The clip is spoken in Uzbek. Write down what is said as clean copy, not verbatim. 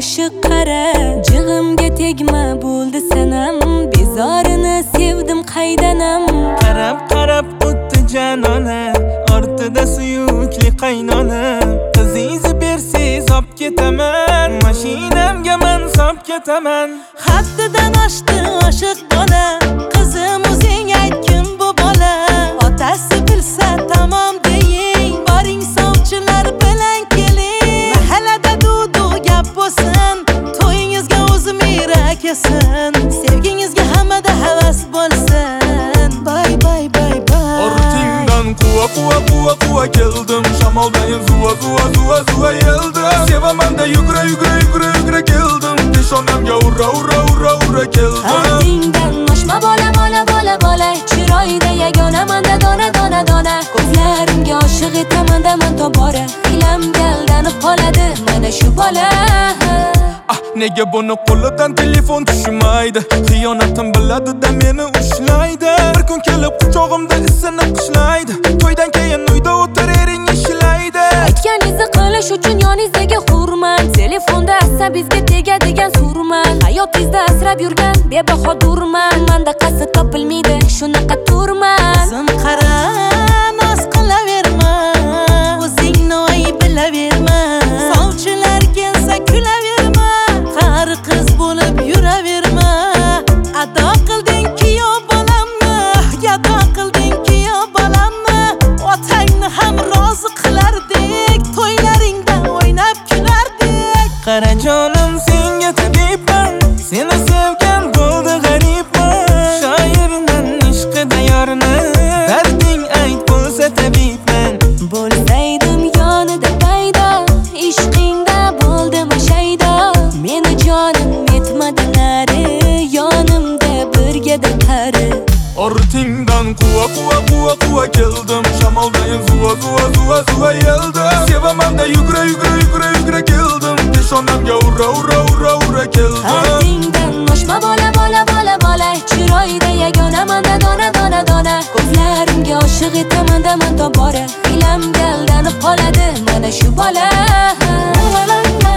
oshiq qara, jig'imga tegma bo'ldi sanam, bezorini sevdim qaydanam. Qarab o'tdi janona, ortida suyukli qaynona. Qizingizni bersiz olib ketaman, mashinamga men solib ketaman. Haddidan oshdi oshiq bola, qizim o'zing ayt kim bu bola? Otasi bilsa tamom deying, boring sovchilar bilan keling. Mahallada dudu gap bo'lsin, to'yingizga o'zim irak yesin, sevgingizga hammada havas bo'lsin. Bay bay bay bay. Ortingdan quva keldim, shamoldayin zuva yeldim. Sevaman da yugra keldim, peshonamga urra keldim. Ortingdan oshma bola, chiroyda yagona manda dona. Ko'zlarimga oshiq etaman man tobora, ilamga aldanib qoladi mana shu bola. Nega buni qo'lidan telefon tushmaydi? Xiyonatim biladi-da meni ushlaydi. Bir kun kelib quchog'imda isini qishlaydi. To'ydan keyin uyda o'tir ering ishlaydi. Aytganingizni qilish uchun yoningizdagi hurmat, telefonda asabingizga tegadigan surman. Hayotingizda asrab yurgan bebaho durman, menda qasd topilmaydi shunaqa turman. Qizim qara, noz qilaverma, o'zingni ayb bilaverma. Sovchilar kelsa kulaverma, qari qiz bo'lib yuraverma. Ado qilding-ki yo bolamni, gado qilding-ki yo bolamni. Otangni ham rozi qilardik, to'ylaringda o'ynab kulardik. Qara jonim, senga tabibman, seni sevgan bo'ldi g'aribman. Shoirman ishqida yorni, darding ayt bo'lsa tabibman. Bo'lsaydim yonida paydo, ishqingda bo'ldim shaydo. Meni jonim yetmadi nari, yonimda birgada qari. Ortingdan quva keldim, shamoldayin zuva yeldim. Sevaman da yugra keldim, peshonamga urra keldim. Ortingdan oshma bola, chiroyda yagona manda dona. Ko'zlarimga oshiq etaman man tobora, ilamga aldanib qoladi mana shu bola.